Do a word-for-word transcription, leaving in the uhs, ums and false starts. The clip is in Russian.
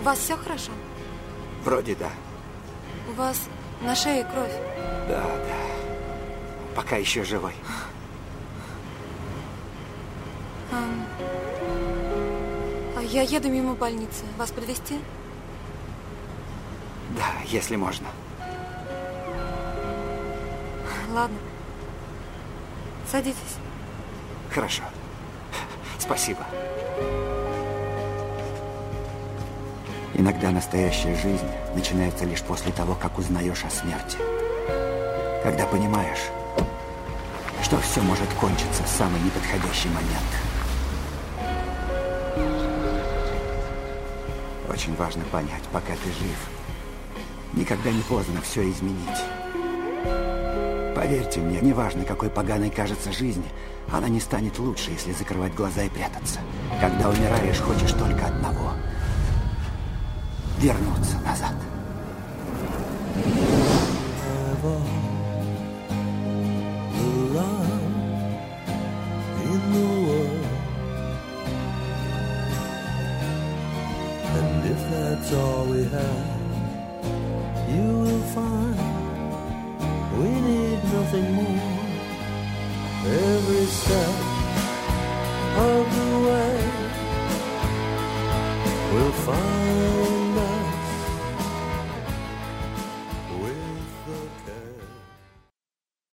У вас все хорошо? Вроде да. У вас на шее кровь? Да, да. Пока еще живой. А, а я еду мимо больницы. Вас подвезти? Да, если можно. Ладно. Садитесь. Хорошо. Спасибо. Иногда настоящая жизнь начинается лишь после того, как узнаешь о смерти. Когда понимаешь, что все может кончиться в самый неподходящий момент. Очень важно понять, пока ты жив, никогда не поздно все изменить. Поверьте мне, неважно, какой поганой кажется жизнь, она не станет лучше, если закрывать глаза и прятаться. Когда умираешь, хочешь только одного — вернуться назад. That's all we have. You will find we need nothing more. Every step of the way we'll find